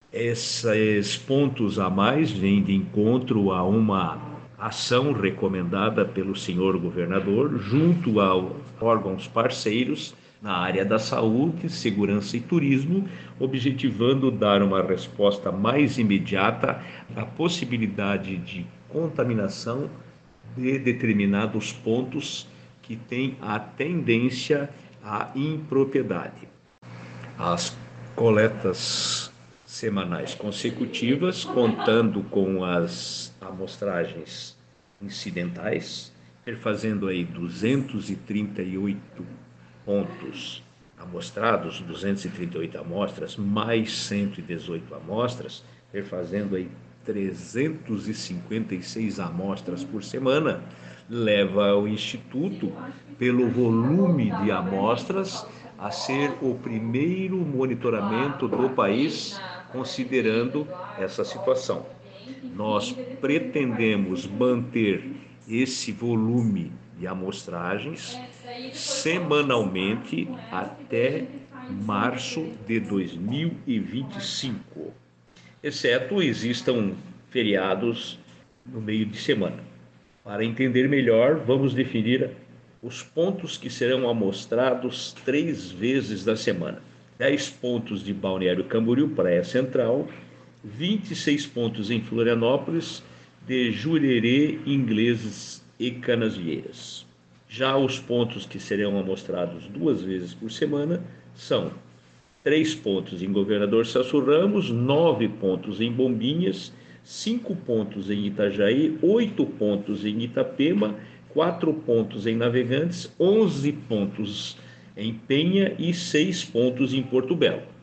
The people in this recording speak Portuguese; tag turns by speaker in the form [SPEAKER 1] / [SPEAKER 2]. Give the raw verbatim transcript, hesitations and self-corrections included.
[SPEAKER 1] Esses pontos a mais vêm de encontro a uma ação recomendada pelo senhor governador junto a órgãos parceiros na área da saúde, segurança e turismo, objetivando dar uma resposta mais imediata à possibilidade de contaminação de determinados pontos que têm a tendência à impropriedade. As coletas semanais consecutivas, contando com as amostragens incidentais, perfazendo aí duzentos e trinta e oito pontos amostrados, duzentas e trinta e oito amostras, mais cento e dezoito amostras, perfazendo aí trezentas e cinquenta e seis amostras por semana, leva o Instituto, pelo volume de amostras, a ser o primeiro monitoramento do país, considerando essa situação. Nós pretendemos manter esse volume de amostragens semanalmente até março de dois mil e vinte e cinco, exceto existam feriados no meio de semana. Para entender melhor, vamos definir os pontos que serão amostrados três vezes da semana. dez pontos de Balneário Camboriú, Praia Central, vinte e seis pontos em Florianópolis, de Jurerê, Ingleses e Canasvieiras. Já os pontos que serão amostrados duas vezes por semana são três pontos em Governador Celso Ramos, nove pontos em Bombinhas, cinco pontos em Itajaí, oito pontos em Itapema, quatro pontos em Navegantes, onze pontos em Penha e seis pontos em Porto Belo.